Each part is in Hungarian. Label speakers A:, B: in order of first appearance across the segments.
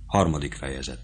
A: Harmadik fejezet.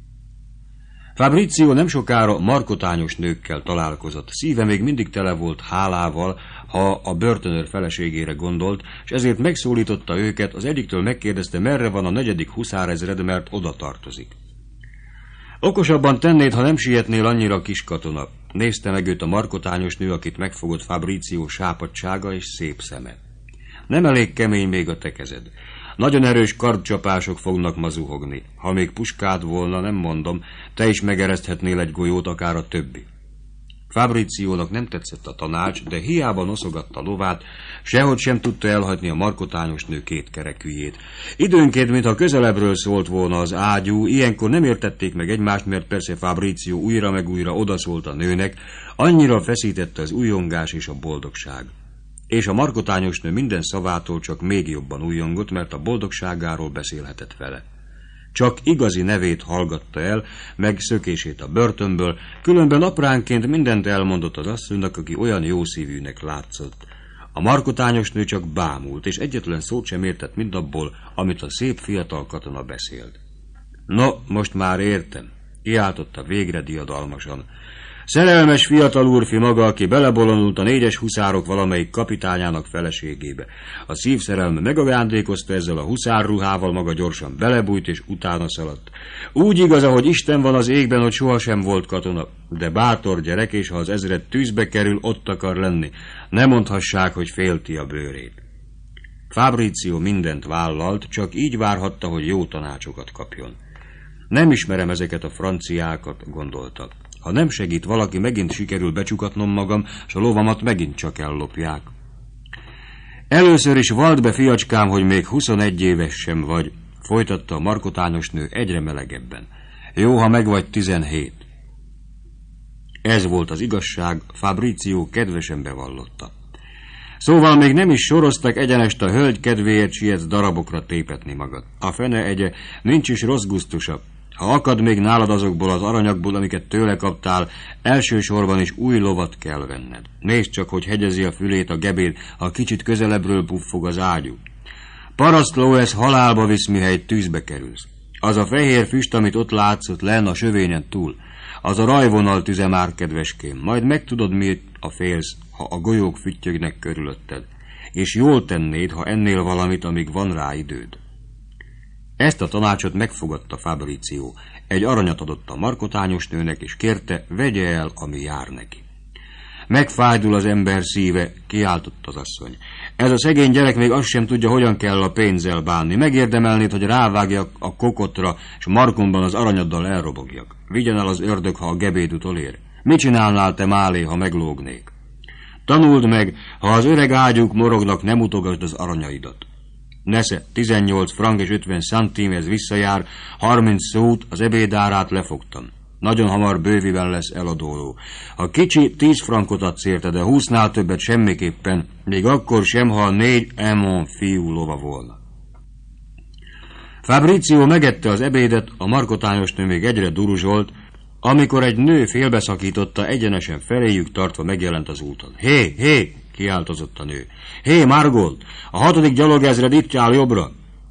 A: Fabrizio nem sokára markotányos nőkkel találkozott. Szíve még mindig tele volt hálával, ha a börtönőr feleségére gondolt, és ezért megszólította őket, az egyiktől megkérdezte, merre van a 4. huszárezred, mert oda tartozik. Okosabban tennéd, ha nem sietnél annyira, kis katona. Nézte meg őt a markotányos nő, akit megfogott Fabrizio sápadtsága és szép szeme. Nem elég kemény még a te kezed. Nagyon erős kardcsapások fognak ma zuhogni. Ha még puskád volna, nem mondom, te is megereszthetnél egy golyót, akár a többi. Fabriciónak nem tetszett a tanács, de hiába noszogatta lovát, sehogy sem tudta elhagyni a markotányos nő kétkerekűjét. Időnként, mintha közelebbről szólt volna az ágyú, ilyenkor nem értették meg egymást, mert persze Fabrizio újra meg újra odaszólt a nőnek, annyira feszítette az ujjongás és a boldogság. És a markotányos nő minden szavától csak még jobban ujjongott, mert a boldogságáról beszélhetett vele. Csak igazi nevét hallgatta el, meg szökését a börtönből, különben apránként mindent elmondott az asszonynak, aki olyan jószívűnek látszott. A markotányos nő csak bámult, és egyetlen szót sem értett mindabból, amit a szép fiatal katona beszélt. No, most már értem, kiáltotta végre diadalmasan. Szerelmes fiatal úrfi maga, aki belebolondult a 4-es huszárok valamelyik kapitányának feleségébe. A szívszerelme megajándékozta, ezzel a huszárruhával maga gyorsan belebújt és utána szaladt. Úgy igaz, ahogy Isten van az égben, hogy sohasem volt katona, de bátor gyerek, és ha az ezred tűzbe kerül, ott akar lenni. Ne mondhassák, hogy félti a bőrét. Fabrizio mindent vállalt, csak így várhatta, hogy jó tanácsokat kapjon. Nem ismerem ezeket a franciákat, gondolta. Ha nem segít valaki, megint sikerül becsukatnom magam, s a lovamat megint csak ellopják. Először is vald be, fiacskám, hogy még 21 éves sem vagy, folytatta a markotányos nő egyre melegebben. Jó, ha meg vagy 17. Ez volt az igazság, Fabrizio kedvesen bevallotta. Szóval még nem is soroztak, egyenest a hölgy kedvéért sietsz darabokra tépetni magad. A fene egye, nincs is rossz gusztusa. Ha akad még nálad azokból az aranyagból, amiket tőle kaptál, elsősorban is új lovat kell venned. Nézd csak, hogy hegyezi a fülét a gebéd, ha kicsit közelebbről puffog az ágyú. Parasztló, ez halálba visz, mihelyt tűzbe kerülsz. Az a fehér füst, amit ott látszott lenn a sövényen túl, az a rajvonal tüze már, kedveském. Majd megtudod, miért a félsz, ha a golyók füttyögnek körülötted. És jól tennéd, ha ennél valamit, amíg van rá időd. Ezt a tanácsot megfogadta Fabrizio. Egy aranyat adott a markotányos nőnek, és kérte, vegye el, ami jár neki. Megfájdul az ember szíve, kiáltott az asszony. Ez a szegény gyerek még azt sem tudja, hogyan kell a pénzzel bánni. Megérdemelnéd, hogy rávágjak a kokotra, és markomban az aranyaddal elrobogjak. Vigyen el az ördög, ha a gebéd utolér. Mit csinálnál te málé, ha meglógnék? Tanuld meg, ha az öreg ágyúk morognak, nem utogasd az aranyaidat. Nesze, 18 frank és 50 centim, ez visszajár, 30 szót, az ebédárát lefogtam. Nagyon hamar bőviben lesz eladóló. Ha kicsi, 10 frankot adsz érte, de 20-nál többet semmiképpen, még akkor sem, ha 4 Emon fiú lova volna. Fabrizio megette az ebédet, a markotányos nő még egyre duruzsolt, amikor egy nő félbeszakította, egyenesen feléjük tartva megjelent az úton. Hé, hé! Kiáltozott a nő. Hé, Margot, a 6. gyalogezred itt áll jobbra.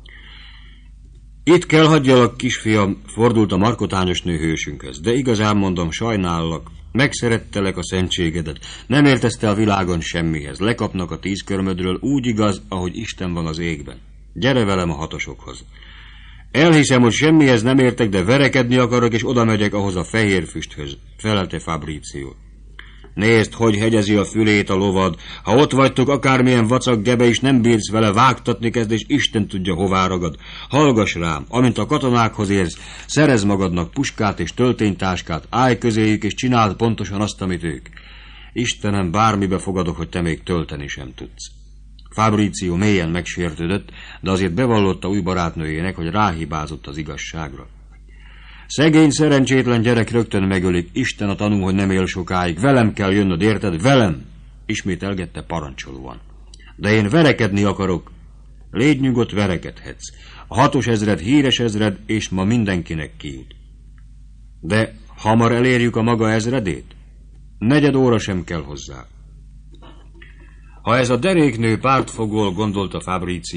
A: Itt kell hagyjalak, kisfiam, fordult a markotányos nő hősünkhöz. De igazán mondom, sajnállak. Megszerettelek a szentségedet. Nem értesz te a világon semmihez. Lekapnak a 10 körmödről, úgy igaz, ahogy Isten van az égben. Gyere velem a hatosokhoz. Elhiszem, hogy semmihez nem értek, de verekedni akarok, és oda megyek ahhoz a fehér füsthöz, felelte Fabrizio. Nézd, hogy hegyezi a fülét a lovad. Ha ott vagytok, akármilyen vacak gebe is, nem bírsz vele, vágtatni kezd, és Isten tudja, hová ragad. Hallgass rám, amint a katonákhoz érsz, szerez magadnak puskát és tölténytáskát, állj közéjük, és csináld pontosan azt, amit ők. Istenem, bármibe fogadok, hogy te még tölteni sem tudsz. Fabrizio mélyen megsértődött, de azért bevallotta új barátnőjének, hogy ráhibázott az igazságra. Szegény, szerencsétlen gyerek rögtön megölik, Isten a tanú, hogy nem él sokáig, velem kell jönnöd, érted? Velem! Ismételgette parancsolóan. De én verekedni akarok. Légy nyugodt, verekedhetsz. A 6. ezred híres ezred, és ma mindenkinek kijut. De hamar elérjük a maga ezredét? 4 óra sem kell hozzá. Ha ez a deréknő pártfogol, gondolta Fabrizio,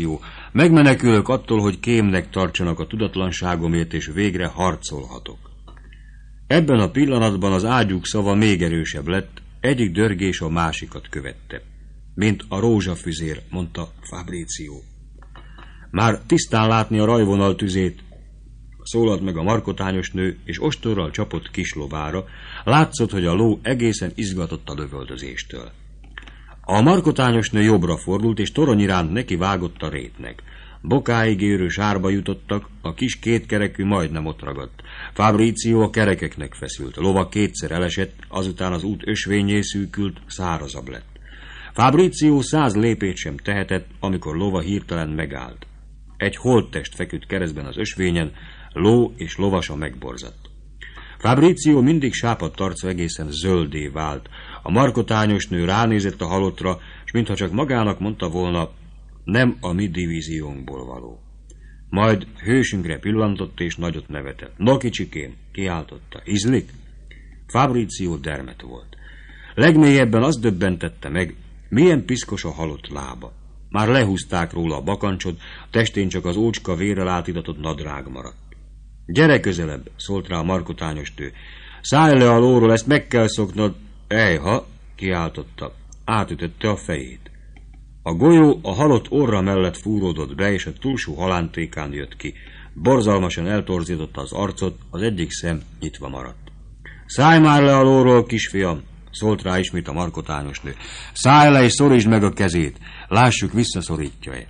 A: Megmenekülök attól, hogy kémnek tartsanak a tudatlanságomért, és végre harcolhatok. Ebben a pillanatban az ágyúk szava még erősebb lett, egyik dörgés a másikat követte. Mint a rózsafüzér, mondta Fabrizio. Már tisztán látni a rajvonal tüzét, szólalt meg a markotányos nő, és ostorral csapott kis lovára. Látszott, hogy a ló egészen izgatott a lövöldözéstől. A markotányos nő jobbra fordult, és torony iránt neki vágott a rétnek. Bokáig érő sárba jutottak, a kis kétkerekű majdnem ott ragadt. Fabrizio a kerekeknek feszült, a lova kétszer elesett, azután az út ösvényé szűkült, szárazabb lett. Fabrizio 100 lépést sem tehetett, amikor lova hirtelen megállt. Egy holttest feküdt keresztben az ösvényen, ló és lovasa megborzadt. Fabrizio mindig sápadt arca egészen zöldé vált. A markotányos nő ránézett a halottra, és mintha csak magának mondta volna, nem a mi divíziónkból való. Majd hősünkre pillantott, és nagyot nevetett. No, kicsikém, kiáltotta. Ízlik? Fabrizio dermet volt. Legmélyebben azt döbbentette meg, milyen piszkos a halott lába. Már lehúzták róla a bakancsot, a testén csak az ócska vérrel átidatott nadrág maradt. Gyere közelebb, szólt rá a markotányos nő. Szállj le a lóról, ezt meg kell szoknod. Ejha, kiáltotta. Átütötte a fejét. A golyó a halott orra mellett fúródott be, és a túlsó halántékán jött ki. Borzalmasan eltorzította az arcot, az egyik szem nyitva maradt. Szállj már le a lóról, kisfiam, szólt rá ismét a markotányos nő. Szállj le és szorítsd meg a kezét, lássuk, visszaszorítja-e.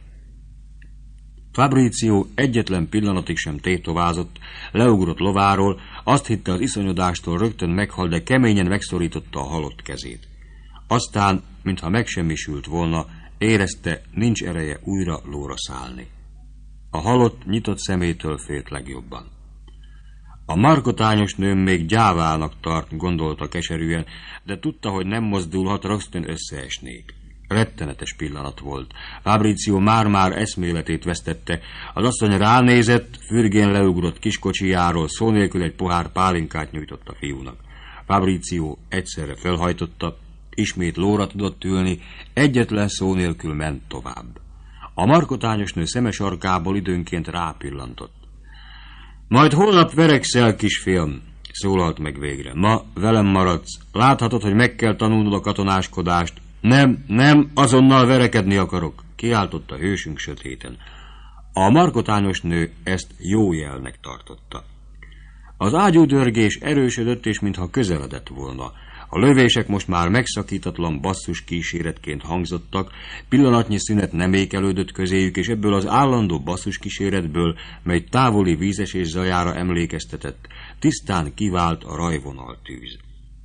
A: Fabrizio egyetlen pillanatig sem tétovázott, leugrott lováról, azt hitte az iszonyodástól rögtön meghal, de keményen megszorította a halott kezét. Aztán, mintha megsemmisült volna, érezte, nincs ereje újra lóra szállni. A halott nyitott szemétől félt legjobban. A markotányos nőm még gyávának tart, gondolta keserűen, de tudta, hogy nem mozdulhat, rögtön összeesnék. Rettenetes pillanat volt. Fabrizio már-már eszméletét vesztette. Az asszony ránézett, fürgén leugrott kiskocsijáról, szó nélkül egy pohár pálinkát nyújtott a fiúnak. Fabrizio egyszerre felhajtotta, ismét lóra tudott ülni, egyetlen szó nélkül ment tovább. A markotányos nő szemes arkából időnként rápillantott. Majd holnap verekszel, kisfiam, szólalt meg végre. Ma velem maradsz. Láthatod, hogy meg kell tanulnod a katonáskodást. Nem, azonnal verekedni akarok, kiáltotta hősünk sötéten. A markotányos nő ezt jó jelnek tartotta. Az ágyúdörgés erősödött, és mintha közeledett volna. A lövések most már megszakítatlan basszus kíséretként hangzottak, pillanatnyi szünet nem ékelődött közéjük, és ebből az állandó basszus kíséretből, mely távoli vízesés zajára emlékeztetett, tisztán kivált a rajvonal tűz.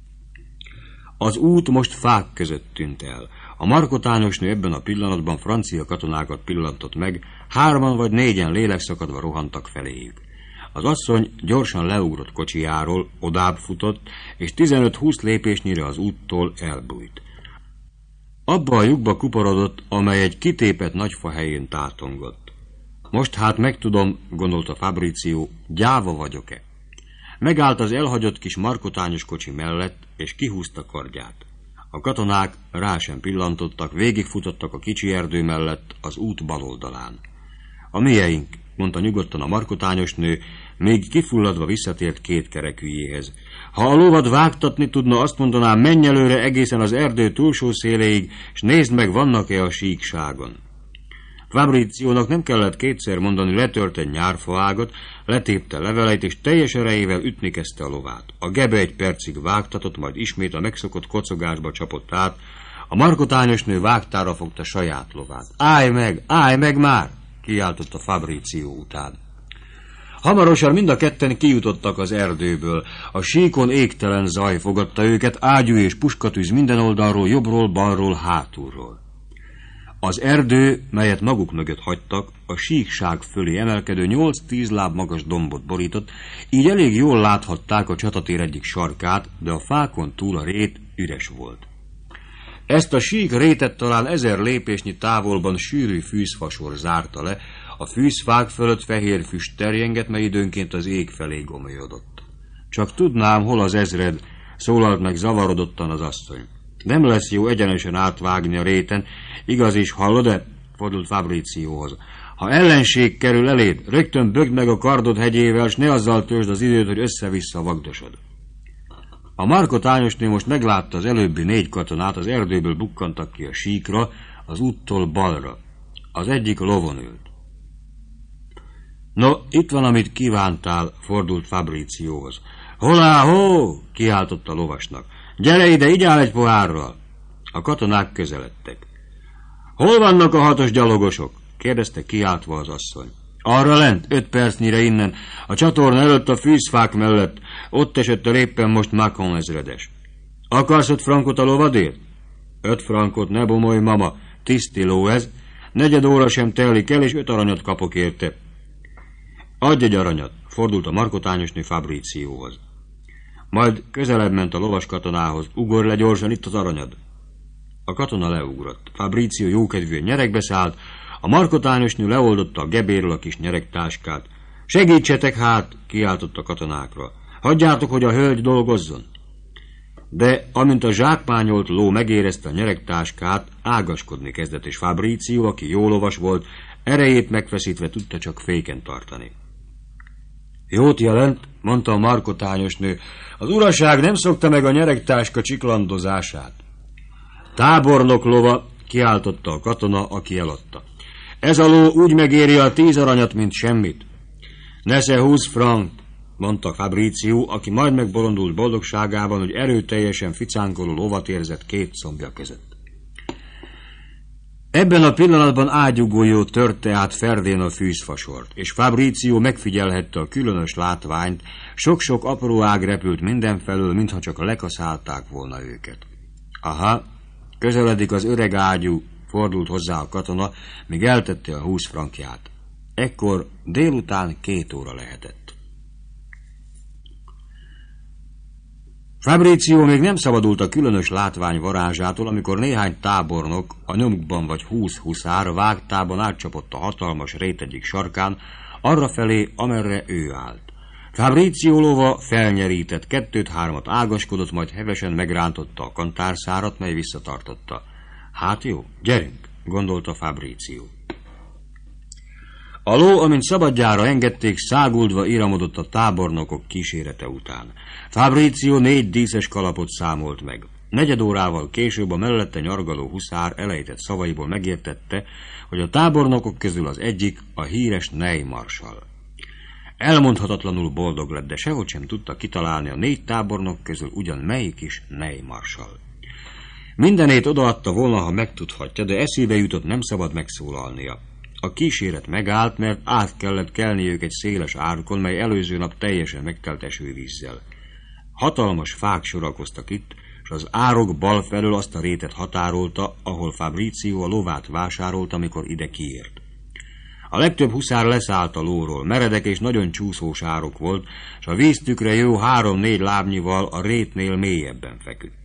A: Az út most fák között tűnt el. A markotányos nő ebben a pillanatban francia katonákat pillantott meg, 3 vagy 4 lélekszakadva rohantak feléjük. Az asszony gyorsan leugrott kocsijáról, odább futott, és 15-20 lépésnyire az úttól elbújt. Abba a lyukba kuporodott, amely egy kitépett nagyfa helyén tátongott. Most hát megtudom, gondolta Fabrizio, gyáva vagyok-e. Megállt az elhagyott kis markotányos kocsi mellett, és kihúzta kardját. A katonák rá sem pillantottak, végigfutottak a kicsi erdő mellett az út bal oldalán. A mieink, mondta nyugodtan a markotányos nő, még kifulladva visszatért kétkerekűjéhez. Ha a lovat vágtatni tudna, azt mondanám, menj előre egészen az erdő túlsó széléig, és nézd meg, vannak-e a síkságon. Fabriciónak nem kellett kétszer mondani, letört egy nyárfaágat, letépte leveleit, és teljes erejével ütni kezdte a lovát. A gebe egy percig vágtatott, majd ismét a megszokott kocogásba csapott át. A markotányos nő vágtára fogta saját lovát. Állj meg már! Kiáltotta Fabrizio után. Hamarosan mind a ketten kijutottak az erdőből. A síkon égtelen zaj fogadta őket, ágyú és puskatűz minden oldalról, jobbról, balról, hátulról. Az erdő, melyet maguk mögött hagytak, a síkság fölé emelkedő 8-10 láb magas dombot borított, így elég jól láthatták a csatatér egyik sarkát, de a fákon túl a rét üres volt. Ezt a sík rétet talán 1000 lépésnyi távolban sűrű fűzfasor zárta le, a fűzfák fölött fehér füst terjengett, mely időnként az ég felé gomolyodott. Csak tudnám, hol az ezred, szólalt meg zavarodottan az asszony. Nem lesz jó egyenesen átvágni a réten, igaz is, hallod-e? Fordult Fabricióhoz. Ha ellenség kerül eléd, rögtön bögd meg a kardod hegyével, s ne azzal töltsd az időt, hogy össze-vissza vagdosod. A markotányosné most meglátta az előbbi 4 katonát, az erdőből bukkantak ki a síkra, az úttól balra. Az egyik lovon ült. No, itt van, amit kívántál, fordult Fabricióhoz. Holá-hó! Kiáltott a lovasnak. Gyere ide, igyál egy pohárral! A katonák közeledtek. Hol vannak a 6-os gyalogosok? Kérdezte kiáltva az asszony. Arra lent, 5 percnyire innen, a csatorna előtt a fűzfák mellett, ott esett el éppen most Macon ezredes. Akarsz 5 frankot a lovadért? 5 frankot, ne bomolj, mama, tiszti ló ez, 4 óra sem telik el, és 5 aranyat kapok érte. Adj egy aranyat, fordult a markotányosnő Fabricióhoz. Majd közelebb ment a lovas katonához, ugorj le gyorsan, itt az aranyad. A katona leugrott, Fabrició jókedvűen nyeregbe szállt, a markotányosnő leoldotta a gebéről a kis nyeregtáskát. Segítsetek hát, kiáltott a katonákra. Hagyjátok, hogy a hölgy dolgozzon. De amint a zsákmányolt ló megérezte a nyeregtáskát, ágaskodni kezdett, és Fabrició, aki jó lovas volt, erejét megfeszítve tudta csak féken tartani. Jót jelent, mondta a markotányosnő, az uraság nem szokta meg a nyeregtáska csiklandozását. Tábornok lova, kiáltotta a katona, aki eladta. Ez a ló úgy megéri a 10 aranyat, mint semmit. Nesze 20 franc, mondta Fabrició, aki majd megbolondult boldogságában, hogy erőteljesen ficánkoló lovat érzett 2 combja között. Ebben a pillanatban ágyugójó törte át ferdén a fűzfasort, és Fabrició megfigyelhette a különös látványt, sok-sok apró ág repült mindenfelől, mintha csak lekaszálták volna őket. Aha, közeledik az öreg ágyú, fordult hozzá a katona, míg eltette a 20 frankját. Ekkor délután 2 óra lehetett. Fabrició még nem szabadult a különös látvány varázsától, amikor néhány tábornok, a nyomukban vagy 20 huszár vágtában átcsapott a hatalmas rét egyik sarkán, arrafelé, amerre ő állt. Fabrició lova felnyerített, 2-3 ágaskodott, majd hevesen megrántotta a kantárszárat, mely visszatartotta. Hát jó, gyerünk, gondolta Fabrició. A ló, amint szabadjára engedték, száguldva iramodott a tábornokok kísérete után. Fabrició 4 díszes kalapot számolt meg. 4 órával később a mellette nyargaló huszár elejtett szavaiból megértette, hogy a tábornokok közül az egyik a híres Ney marsall. Elmondhatatlanul boldog lett, de sehogy sem tudta kitalálni a 4 tábornok közül ugyan melyik is Ney marsall. Mindenét odaadta volna, ha megtudhatja, de eszébe jutott, nem szabad megszólalnia. A kíséret megállt, mert át kellett kelniük egy széles árkon, mely előző nap teljesen megtelt esővízzel. Hatalmas fák sorakoztak itt, és az árok bal felől azt a rétet határolta, ahol Fabrició a lovát vásárolt, amikor ide kiért. A legtöbb huszár leszállt a lóról, meredek és nagyon csúszós árok volt, és a víztükre jó 3-4 lábnyival a rétnél mélyebben feküdt.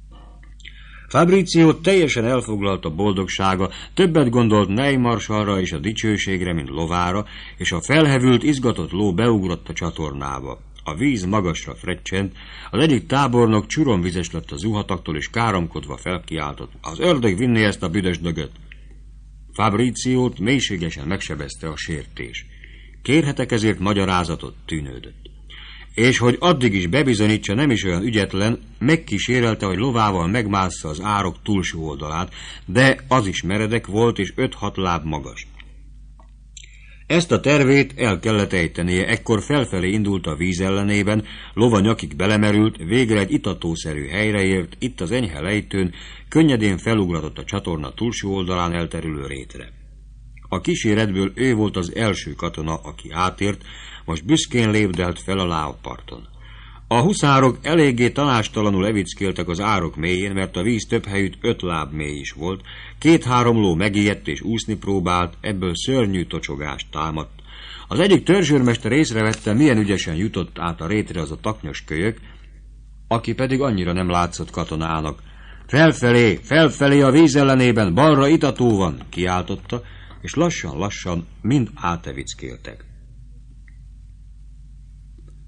A: Fabrició teljesen elfoglalt a boldogsága, többet gondolt Ney marsallra és a dicsőségre, mint lovára, és a felhevült, izgatott ló beugrott a csatornába. A víz magasra frecsent, az egyik tábornok csuromvizes lett a zuhataktól, és káromkodva felkiáltott. Az ördög vinné ezt a büdös dögöt. Fabriciót mélységesen megsebezte a sértés. Kérhetek ezért magyarázatot, tűnődött. És hogy addig is bebizonyítsa, nem is olyan ügyetlen, megkísérelte, hogy lovával megmássza az árok túlsó oldalát, de az is meredek volt, és 5-6 láb magas. Ezt a tervét el kellett ejtenie, ekkor felfelé indult a víz ellenében, lova nyakig belemerült, végre egy itatószerű helyre ért, itt az enyhe lejtőn, könnyedén felugratott a csatorna túlsó oldalán elterülő rétre. A kíséretből ő volt az első katona, aki átért, most büszkén lépdelt fel a lábparton. A huszárok eléggé tanástalanul evickéltek az árok mélyén, mert a víz több helyütt 5 láb mély is volt. 2-3 ló megijedt és úszni próbált, ebből szörnyű tocsogást támadt. Az egyik törzsőrmester észrevette, milyen ügyesen jutott át a rétre az a taknyos kölyök, aki pedig annyira nem látszott katonának. Felfelé, felfelé a víz ellenében, balra itató van, kiáltotta, és lassan-lassan mind átevickéltek.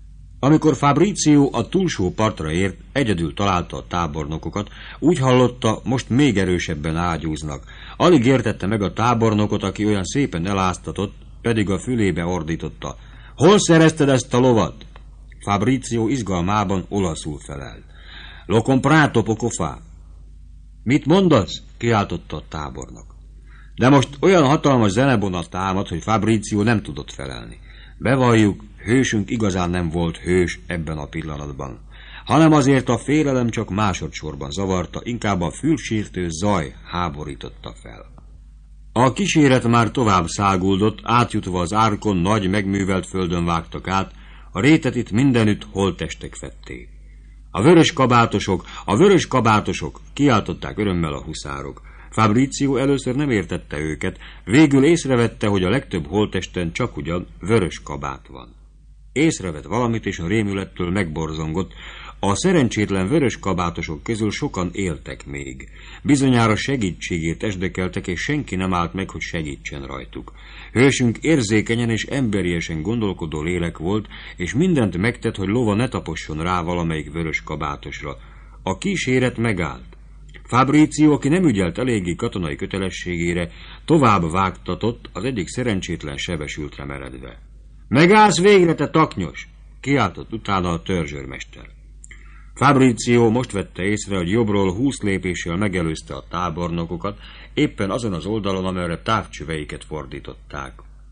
A: Amikor Fabrizio a túlsó partra ért, egyedül találta a tábornokokat, úgy hallotta, most még erősebben ágyúznak. Alig értette meg a tábornokot, aki olyan szépen eláztatott, pedig a fülébe ordította. Hol szerezted ezt a lovat? Fabrizio izgalmában olaszul felelt. Lo comprato poco fa. Mit mondasz? Kiáltotta a tábornok. De most olyan hatalmas zenebonat támad, hogy Fabrizio nem tudott felelni. Bevalljuk, hősünk igazán nem volt hős ebben a pillanatban, hanem azért a félelem csak másodszorban zavarta, inkább a fülsértő zaj háborította fel. A kíséret már tovább száguldott, átjutva az árkon nagy megművelt földön vágtak át, a rétet itt mindenütt holttestek fedték. A vörös kabátosok, kiáltották örömmel a huszárok. Fabrizio először nem értette őket, végül észrevette, hogy a legtöbb holttesten csak ugyan vörös kabát van. Észrevett valamit, és a rémülettől megborzongott. A szerencsétlen vörös kabátosok közül sokan éltek még. Bizonyára segítségét esdekeltek, és senki nem állt meg, hogy segítsen rajtuk. Hősünk érzékenyen és emberiesen gondolkodó lélek volt, és mindent megtett, hogy lova ne taposson rá valamelyik vörös kabátosra. A kíséret megállt. Fabrizio, aki nem ügyelt eléggé katonai kötelességére, tovább vágtatott, az egyik szerencsétlen sebesültre meredve. Megállsz végre, te taknyos! Kiáltott utána a törzsőrmester. Fabrizio most vette észre, hogy jobbról 20 lépéssel megelőzte a tábornokokat, éppen azon az oldalon, amerre távcsöveiket fordították.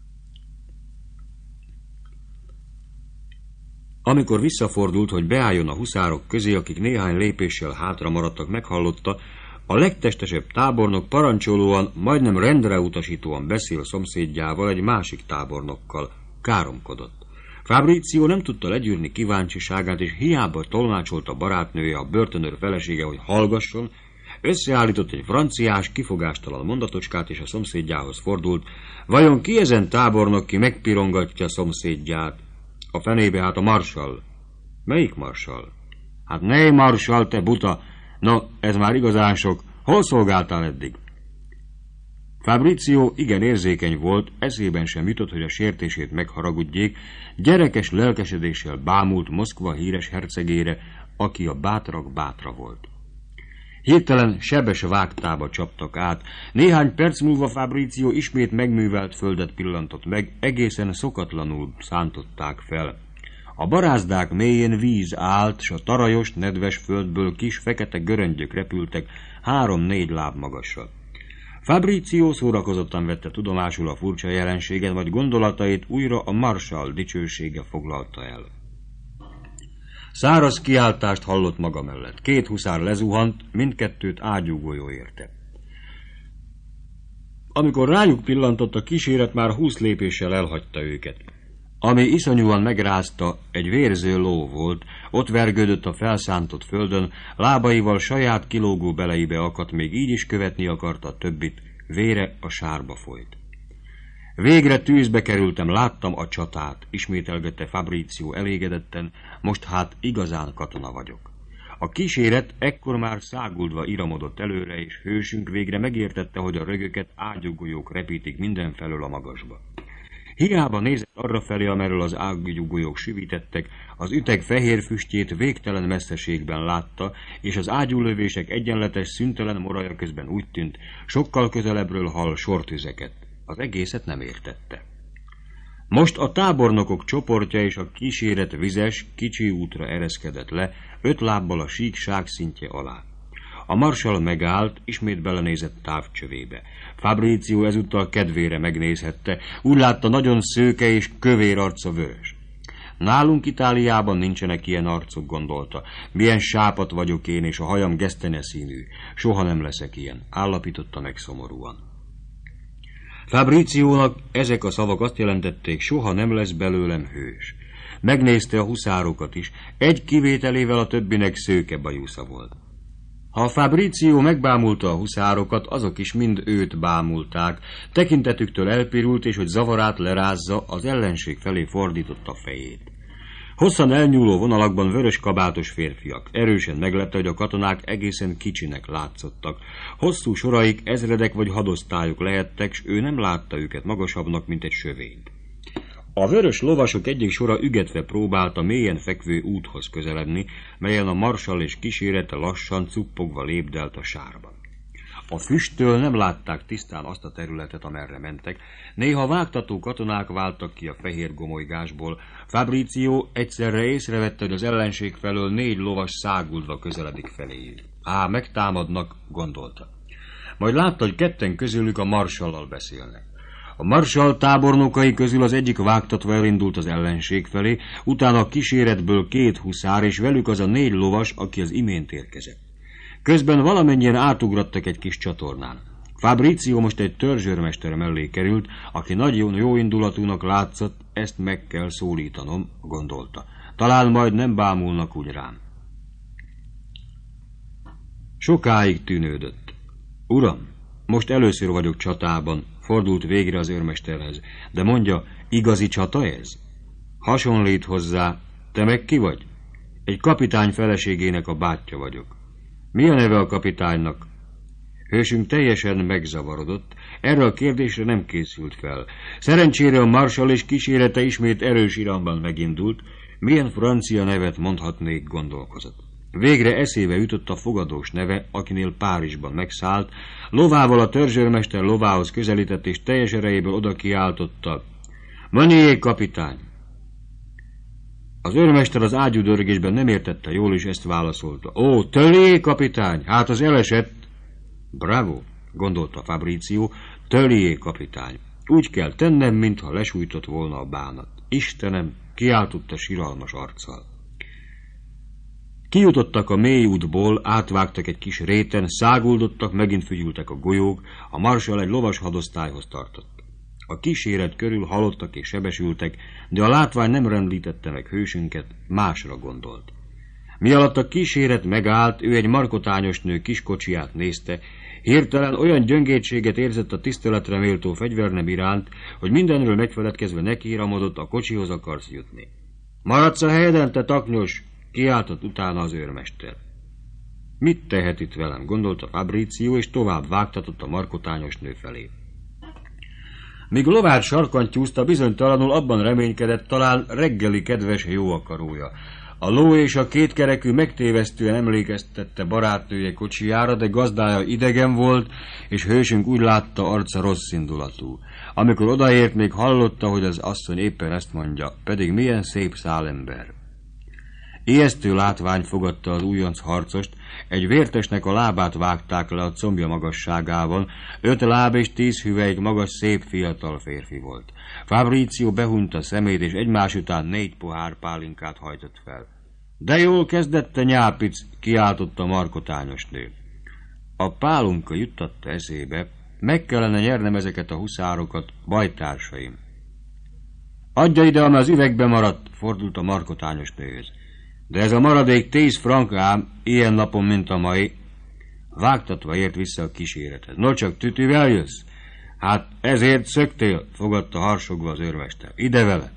A: Amikor visszafordult, hogy beálljon a huszárok közé, akik néhány lépéssel hátra maradtak, meghallotta, a legtestesebb tábornok parancsolóan, majdnem rendre utasítóan beszél szomszédjával, egy másik tábornokkal. Káromkodott. Fabrizio nem tudta legyűrni kíváncsiságát, és hiába tolmácsolta barátnője, a börtönőr felesége, hogy hallgasson, összeállított egy franciás, kifogástalan mondatocskát, és a szomszédjához fordult. Vajon ki ezen tábornok, ki megpirongatja szomszédját? A fenébe hát a marsall. Melyik marsall? Hát ne marsall, te buta! No, ez már igazán sok. Hol szolgáltál eddig? Fabrizio igen érzékeny volt, eszében sem jutott, hogy a sértését megharagudjék, gyerekes lelkesedéssel bámult Moszkva híres hercegére, aki a bátrak bátra volt. Hirtelen sebes vágtába csaptak át. Néhány perc múlva Fabrizio ismét megművelt földet pillantott meg, egészen szokatlanul szántották fel. A barázdák mélyén víz állt, s a tarajos, nedves földből kis fekete göröngyök repültek 3-4 láb magasra. Fabrizio szórakozottan vette tudomásul a furcsa jelenséget, vagy gondolatait újra a marsall dicsősége foglalta el. Száraz kiáltást hallott maga mellett. 2 huszár lezuhant, mindkettőt ágyúgolyó érte. Amikor rájuk pillantott, a kíséret már 20 lépéssel elhagyta őket. Ami iszonyúan megrázta, egy vérző ló volt, ott vergődött a felszántott földön, lábaival saját kilógó beleibe akadt, még így is követni akarta a többit, vére a sárba folyt. Végre tűzbe kerültem, láttam a csatát, ismételgette Fabrizio elégedetten, most hát igazán katona vagyok. A kíséret ekkor már száguldva iramodott előre, és hősünk végre megértette, hogy a rögöket ágyúgolyók repítik mindenfelől a magasba. Hiába nézett arrafelé, amerről az ágyúgolyók süvítettek, az üteg fehér füstjét végtelen messzeségben látta, és az ágyúlövések egyenletes, szüntelen moraja közben úgy tűnt, sokkal közelebbről hall sortüzeket. Az egészet nem értette. Most a tábornokok csoportja és a kíséret vizes, kicsi útra ereszkedett le, 5 lábbal a sík ságszintje alá. A marsall megállt, ismét belenézett távcsövébe. Fabrizio ezúttal kedvére megnézhette, úgy látta, nagyon szőke és kövér arca vörös. Nálunk Itáliában nincsenek ilyen arcok, gondolta. Milyen sápat vagyok én, és a hajam gesztenye színű. Soha nem leszek ilyen, állapította meg szomorúan. Fabriciónak ezek a szavak azt jelentették, soha nem lesz belőlem hős. Megnézte a huszárokat is, egy kivételével a többinek szőke bajusza volt. Ha Fabrizio megbámulta a huszárokat, azok is mind őt bámulták, tekintetüktől elpirult, és hogy zavarát lerázza, az ellenség felé fordította fejét. Hosszan elnyúló vonalakban vörös kabátos férfiak. Erősen meglepte, hogy a katonák egészen kicsinek látszottak. Hosszú soraik ezredek vagy hadosztályok lehettek, s ő nem látta őket magasabbnak, mint egy sövényt. A vörös lovasok egyik sora ügetve próbált a mélyen fekvő úthoz közeledni, melyen a marsall és kísérete lassan cuppogva lépdelt a sárban. A füsttől nem látták tisztán azt a területet, amerre mentek, néha vágtató katonák váltak ki a fehér gomolygásból. Fabrizio egyszerre észrevette, hogy az ellenség felől 4 lovas száguldva közeledik feléjük. Á, megtámadnak, gondolta. Majd látta, hogy ketten közülük a marsallal beszélnek. A marsall tábornokai közül az egyik vágtatva elindult az ellenség felé, utána a kíséretből 2 huszár, és velük az a 4 lovas, aki az imént érkezett. Közben valamennyien átugrattak egy kis csatornán. Fabrizio most egy törzsőrmester mellé került, aki nagyon jóindulatúnak látszott, ezt meg kell szólítanom, gondolta. Talán majd nem bámulnak úgy rám. Sokáig tűnődött. Uram, most először vagyok csatában, fordult végre az őrmesterhez, de mondja, igazi csata ez? Hasonlít hozzá, te meg ki vagy? Egy kapitány feleségének a bátyja vagyok. Mi a neve a kapitánynak? Hősünk teljesen megzavarodott, erre a kérdésre nem készült fel. Szerencsére a marsall és kísérete ismét erős iramban megindult, milyen francia nevet mondhatnék, gondolkozott. Végre eszébe jutott a fogadós neve, akinél Párizsban megszállt, lovával a törzsőrmester lovához közelített, és teljes erejéből oda kiáltotta: Meunier kapitány! Az őrmester az ágyúdörgésben nem értette jól, és ezt válaszolta: Ó, Teulier kapitány, hát az elesett. Bravo, gondolta Fabrizio, Teulier kapitány. Úgy kell tennem, mintha lesújtott volna a bánat. Istenem, kiáltotta siralmas arccal. Kijutottak a mély útból, átvágtak egy kis réten, száguldottak, megint fügyültek a golyók, a marsall egy lovas hadosztályhoz tartott. A kíséret körül halottak és sebesültek, de a látvány nem rendítette meg hősünket, másra gondolt. Mialatt a kíséret megállt, ő egy markotányos nő kiskocsiját nézte, hirtelen olyan gyöngétséget érzett a tiszteletre méltó fegyvernem iránt, hogy mindenről megfeledkezve nekiramodott, a kocsihoz akarsz jutni. Maradsz a helyeden, te taknyos! Kiáltott utána az őrmester. Mit tehet itt velem, gondolta Fabrizio, és tovább vágtatott a markotányos nő felé. Míg lovát sarkantyúzta, bizonytalanul abban reménykedett, talán reggeli kedves jóakarója. A ló és a kétkerekű megtévesztően emlékeztette barátnője kocsijára, de gazdája idegen volt, és hősünk úgy látta, arca rossz indulatú. Amikor odaért, még hallotta, hogy az asszony éppen ezt mondja, pedig milyen szép szálember. Ijesztő látvány fogadta az újonc harcost, egy vértesnek a lábát vágták le a combja magasságában, 5 láb és 10 hüvelyk magas, szép fiatal férfi volt. Fabrizio behunyta szemét, és egymás után 4 pohár pálinkát hajtott fel. De jól kezdette, nyápic, kiáltotta a markotányos nő. A pálunka juttatta eszébe, meg kellene nyernem ezeket a huszárokat, bajtársaim. Adja ide, ami az üvegbe maradt, fordult a markotányos nőhöz. De ez a maradék 10 frank ám, ilyen napon, mint a mai. Vágtatva ért vissza a kísérethez. No, csak tütűvel jössz? Hát ezért szöktél, fogadta harsogva az őrmester. Ide vele!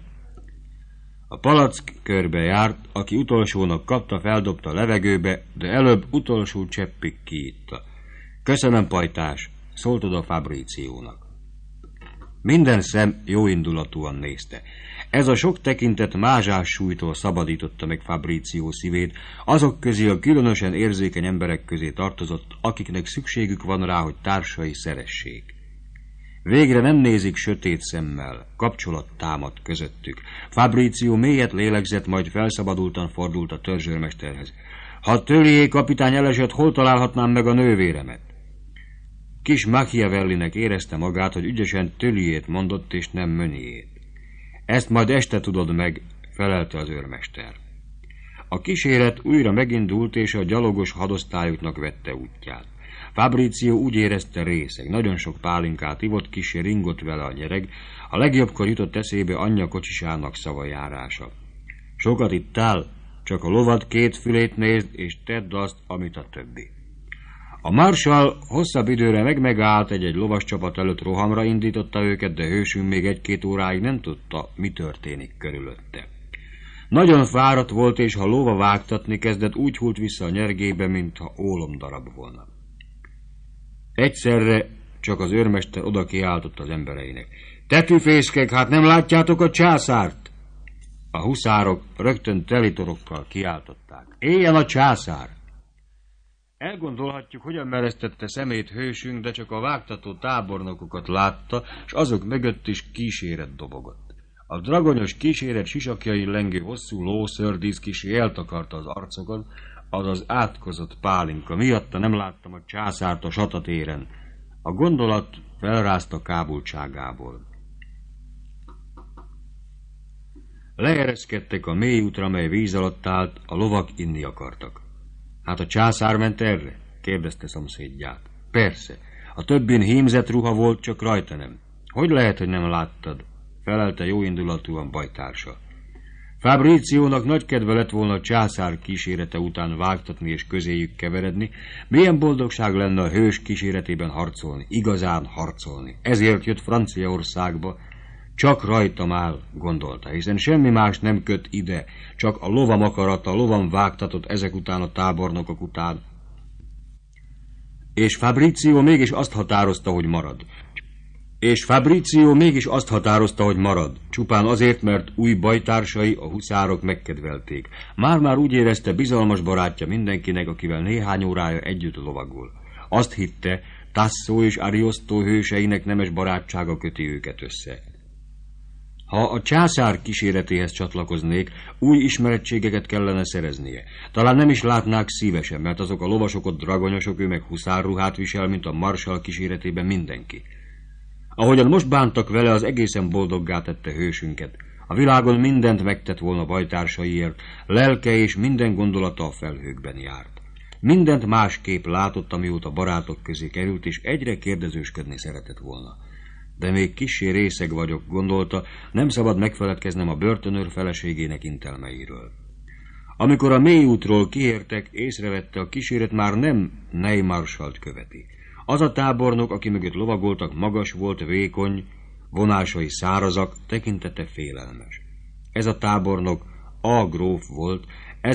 A: A palack körbe járt, aki utolsónak kapta, feldobta a levegőbe, de előbb utolsó cseppig kiitta. Köszönöm, pajtás, szólt oda Fabriciónak. Minden szem jóindulatúan nézte. Ez a sok tekintet mázsás súlytól szabadította meg Fabrizio szívét, azok közé a különösen érzékeny emberek közé tartozott, akiknek szükségük van rá, hogy társai szeressék. Végre nem nézik sötét szemmel, kapcsolat támadt közöttük. Fabrizio mélyet lélegzett, majd felszabadultan fordult a törzsőrmesterhez. Ha Teulier kapitány elesett, hol találhatnám meg a nővéremet? Kis Machiavellinek érezte magát, hogy ügyesen Teuliert mondott, és nem Meuniert. Ezt majd este tudod meg, felelte az őrmester. A kíséret újra megindult, és a gyalogos hadosztályoknak vette útját. Fabrizio úgy érezte részeg, nagyon sok pálinkát ivott, kissé ringott vele a nyereg, a legjobbkor jutott eszébe anyja kocsisának szavajárása. Sokat ittál, csak a lovad 2 fülét nézd, és tedd azt, amit a többi. A marsall hosszabb időre megállt, egy lovas csapat előtt rohamra indította őket, de hősünk még 1-2 óráig nem tudta, mi történik körülötte. Nagyon fáradt volt, és ha lóva vágtatni kezdett, úgy hult vissza a nyergébe, mintha ólomdarab volna. Egyszerre csak az őrmester oda kiáltott az embereinek. Tetűfészkek, hát nem látjátok a császárt? A huszárok rögtön telitorokkal kiáltották. Éljen a császár! Elgondolhatjuk, hogyan meresztette szemét hősünk, de csak a vágtató tábornokokat látta, s azok mögött is kíséret dobogott. A dragonyos kíséret sisakjain lengő hosszú lószördísz kisé eltakarta az arcokon, azaz átkozott pálinka. Miatta nem láttam a császárt a satatéren. A gondolat felrázta kábultságából. Leereszkedtek a mély útra, mely víz alatt állt, a lovak inni akartak. Hát a császár ment erre? Kérdezte szomszédját. Persze, a többin hímzett ruha volt, csak rajta nem. Hogy lehet, hogy nem láttad? Felelte jóindulatúan bajtársa. Fabríciónak nagy kedve lett volna a császár kísérete után vágtatni és közéjük keveredni. Milyen boldogság lenne a hős kíséretében harcolni, igazán harcolni. Ezért jött Franciaországba. Csak rajtam áll, gondolta, hiszen semmi más nem köt ide, csak a lovam akarata, a lovam vágtatott ezek után a tábornokok után. És Fabríció mégis azt határozta, hogy marad. Csupán azért, mert új bajtársai, a huszárok megkedvelték. Már-már úgy érezte, bizalmas barátja mindenkinek, akivel néhány órája együtt lovagol. Azt hitte, Tasso és Ariosto hőseinek nemes barátsága köti őket össze. Ha a császár kíséretéhez csatlakoznék, új ismerettségeket kellene szereznie. Talán nem is látnák szívesen, mert azok a lovasok ott dragonyosok, ő meg huszárruhát visel, mint a marsal kíséretében mindenki. Ahogyan most bántak vele, az egészen boldoggá tette hősünket. A világon mindent megtett volna bajtársaiért, lelke és minden gondolata a felhőkben járt. Mindent másképp látott, amióta barátok közé került, és egyre kérdezősködni szeretett volna. De még kissé részeg vagyok, gondolta, nem szabad megfeledkeznem a börtönőr feleségének intelmeiről. Amikor a mély útról kiértek, észrevette, a kíséret már nem Ney marsalt követi. Az a tábornok, aki mögött lovagoltak, magas volt, vékony, vonásai szárazak, tekintete félelmes. Ez a tábornok A. gróf volt,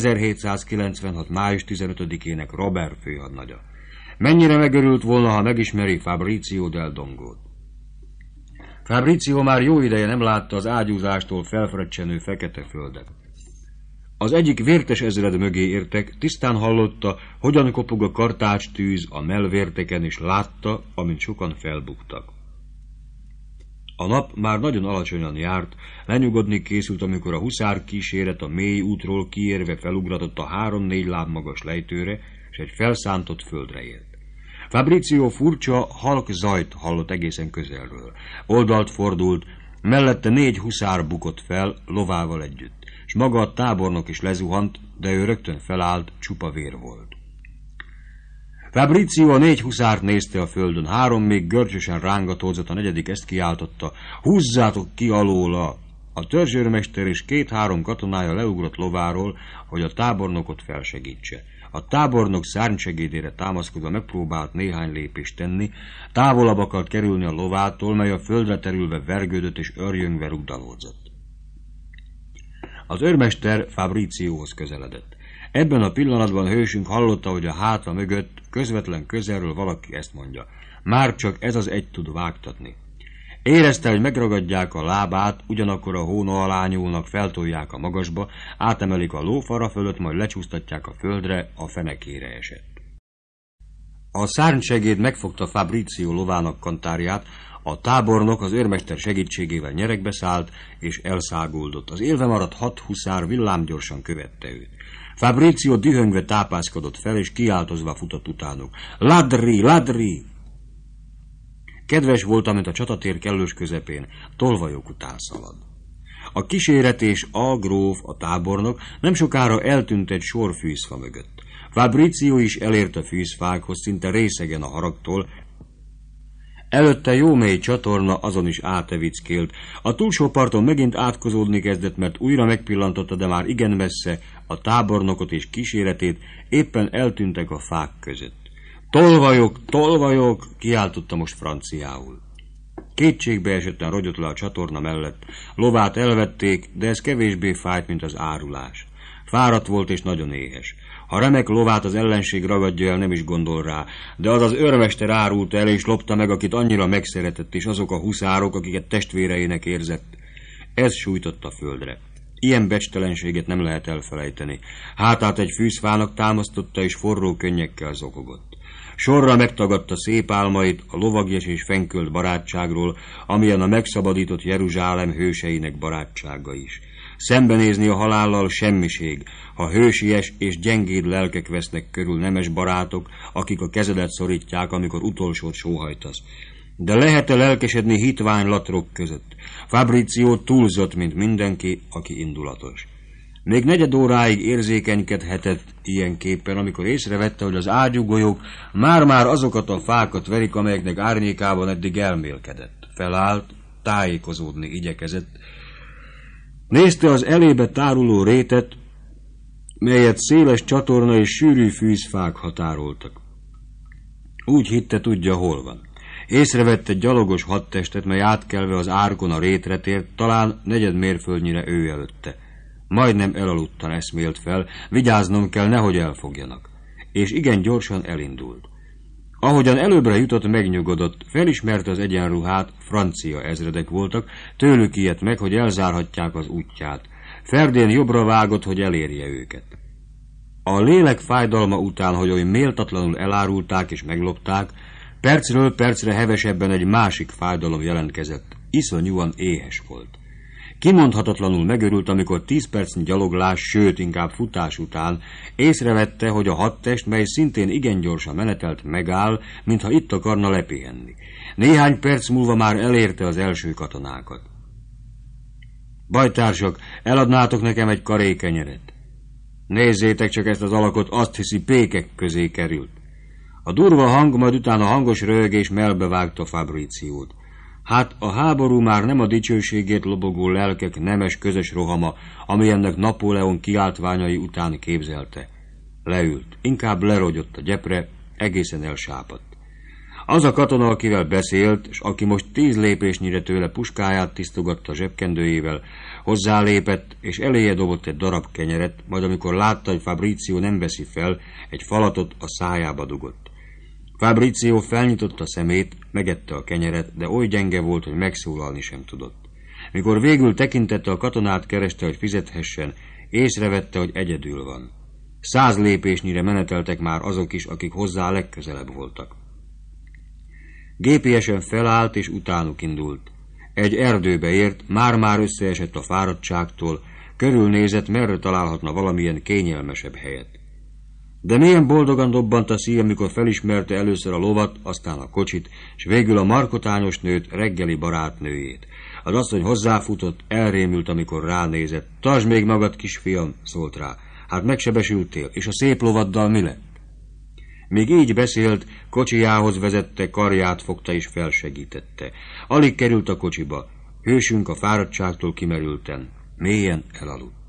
A: 1796. május 15-ének Robert főhadnagya. Mennyire megörült volna, ha megismeri Fabrizio del Dongót. Fabrizio már jó ideje nem látta az ágyúzástól felfrecsenő fekete földet. Az egyik vértes ezred mögé értek, tisztán hallotta, hogyan kopog a kartács tűz a mellvérteken, és látta, amint sokan felbuktak. A nap már nagyon alacsonyan járt, lenyugodni készült, amikor a huszár kíséret a mély útról kiérve felugratott a 3-4 láb magas lejtőre, és egy felszántott földre ért. Fabrizio furcsa, halk zajt hallott egészen közelről. Oldalt fordult, mellette 4 huszár bukott fel, lovával együtt, és maga a tábornok is lezuhant, de ő rögtön felállt, csupa vér volt. Fabrizio a 4 huszárt nézte a földön, 3 még görcsösen rángatózott, a 4. ezt kiáltotta: húzzátok ki alóla! A törzsőrmester és 2-3 katonája leugrott lováról, hogy a tábornokot felsegítse. A tábornok szárnysegédére támaszkodva megpróbált néhány lépést tenni, távolabb akart kerülni a lovától, mely a földre terülve vergődött és örjöngve rugdalódzott. Az őrmester Fabricióhoz közeledett. Ebben a pillanatban hősünk hallotta, hogy a háta mögött közvetlen közelről valaki ezt mondja: már csak ez az egy tud vágtatni. Érezte, hogy megragadják a lábát, ugyanakkor a hóna alá nyúlnak, feltolják a magasba, átemelik a lófara fölött, majd lecsúsztatják a földre, a fenekére esett. A szárnysegéd megfogta Fabrizio lovának kantárját, a tábornok az őrmester segítségével nyeregbe szállt, és elszáguldott. Az élve maradt 6 huszár villámgyorsan követte őt. Fabrizio dühöngve tápászkodott fel, és kiáltozva futott utánuk. Ladri, ladri! Kedves volt, amint a csatatér kellős közepén, tolvajok után szalad. A kíséret és A. gróf, a tábornok nem sokára eltűnt egy sor fűzfa mögött. Fabrizio is elért a fűzfákhoz, szinte részegen a haragtól. Előtte jó mély csatorna, azon is átevickélt. A túlsó parton megint átkozódni kezdett, mert újra megpillantotta, de már igen messze, a tábornokot és kíséretét, éppen eltűntek a fák között. Tolvajok, tolvajok, kiáltotta most franciául. Kétségbe esetten rogyott le a csatorna mellett. Lovát elvették, de ez kevésbé fájt, mint az árulás. Fáradt volt és nagyon éhes. Ha remek lovát az ellenség ragadja el, nem is gondol rá, de az az őrmester árulta el és lopta meg, akit annyira megszeretett, és azok a huszárok, akiket testvéreinek érzett. Ez sújtott a földre. Ilyen becstelenséget nem lehet elfelejteni. Hátát egy fűzfának támasztotta, és forró könnyekkel zokogott. Sorra megtagadta szép álmait a lovagyes és fenkölt barátságról, amilyen a megszabadított Jeruzsálem hőseinek barátsága is. Szembenézni a halállal semmiség, ha hősies és gyengéd lelkek vesznek körül nemes barátok, akik a kezedet szorítják, amikor utolsót sóhajtasz. De lehet-e lelkesedni hitvány latrok között? Fabrizio túlzott, mint mindenki, aki indulatos. Még negyed óráig érzékenykedhetett ilyenképpen, amikor észrevette, hogy az ágyúgolyók már-már azokat a fákat verik, amelyeknek árnyékában eddig elmélkedett. Felállt, tájékozódni igyekezett. Nézte az elébe táruló rétet, melyet széles csatorna és sűrű fűzfák határoltak. Úgy hitte, tudja, hol van. Észrevette egy gyalogos hadtestet, mely átkelve az árkon a rétre tért, talán negyed mérföldnyire ő előtte. Majdnem elaludtan eszmélt fel, vigyáznom kell, nehogy elfogjanak. És igen gyorsan elindult. Ahogyan előbbre jutott, megnyugodott, felismerte az egyenruhát, francia ezredek voltak, tőlük ijedt meg, hogy elzárhatják az útját. Ferdén jobbra vágott, hogy elérje őket. A lélek fájdalma után, hogy oly méltatlanul elárulták és meglopták, percről percre hevesebben egy másik fájdalom jelentkezett. Iszonyúan éhes volt. Kimondhatatlanul megörült, amikor 10 percnyi gyaloglás, sőt, inkább futás után észrevette, hogy a hadtest, mely szintén igen gyorsan menetelt, megáll, mintha itt akarna lepihenni. Néhány perc múlva már elérte az első katonákat. Bajtársak, eladnátok nekem egy karé kenyeret? Nézzétek csak ezt az alakot, azt hiszi, pékek közé került. A durva hang, majd utána hangos röhögés melbevágta Fabriciót. Hát a háború már nem a dicsőségét lobogó lelkek nemes közös rohama, amilyennek Napóleon kiáltványai után képzelte. Leült, inkább lerogyott a gyepre, egészen elsápadt. Az a katona, akivel beszélt, és aki most 10 lépésnyire tőle puskáját tisztogatta zsebkendőjével, hozzálépett, és eléje dobott egy darab kenyeret, majd amikor látta, hogy Fabrizio nem veszi fel, egy falatot a szájába dugott. Fabrizio felnyitotta szemét, megette a kenyeret, de oly gyenge volt, hogy megszólalni sem tudott. Mikor végül tekintette a katonát, kereste, hogy fizethessen, észrevette, hogy egyedül van. 100 lépésnyire meneteltek már azok is, akik hozzá legközelebb voltak. Gépiesen felállt, és utánuk indult. Egy erdőbe ért, már-már összeesett a fáradtságtól, körülnézett, merre találhatna valamilyen kényelmesebb helyet. De milyen boldogan dobbant a szíve, amikor felismerte először a lovat, aztán a kocsit, és végül a markotányos nőt, reggeli barátnőjét. Az asszony hozzáfutott, elrémült, amikor ránézett. Tartsd még magad, kisfiam, szólt rá. Hát megsebesültél, és a szép lovaddal mi lett? Még így beszélt, kocsijához vezette, karját fogta és felsegítette. Alig került a kocsiba. Hősünk a fáradtságtól kimerülten, mélyen elaludt.